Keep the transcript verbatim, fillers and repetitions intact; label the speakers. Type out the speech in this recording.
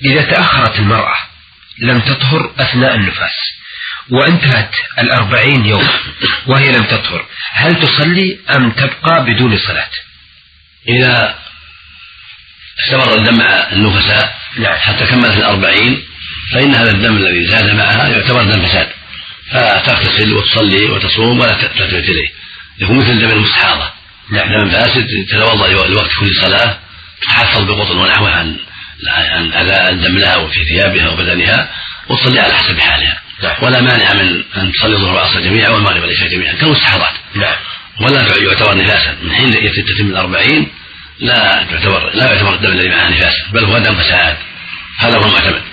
Speaker 1: إذا تأخرت المرأة لم تطهر أثناء النفاس وانتهت الأربعين يوم وهي لم تطهر، هل تصلي أم تبقى بدون صلاة؟
Speaker 2: إذا استمر الدم مع النفساء حتى كملت الأربعين فإن هذا الدم الذي زاد معها يعتبر دم فساد، فتغتسل وتصلي وتصوم ولا تلتفت إليه، يكون مثل دم المستحاضة دم فاسد، تتوضأ لوقت كل صلاة، تتحفظ بقطن ونحوه عن عن أذى الدم لها وفي ثيابها وبدنها، وتصلي على حسب حالها، ولا مانع من أن تصلي الظهر والعصر جميعا والمغرب والعشاء جميعا كالمستحاضات، ولا يعتبر نفاسا من حين تتم الأربعين، لا يعتبر لا يعتبر الدم الذي معها نفاسا، بل هو دم فساد، هذا هو المعتمد.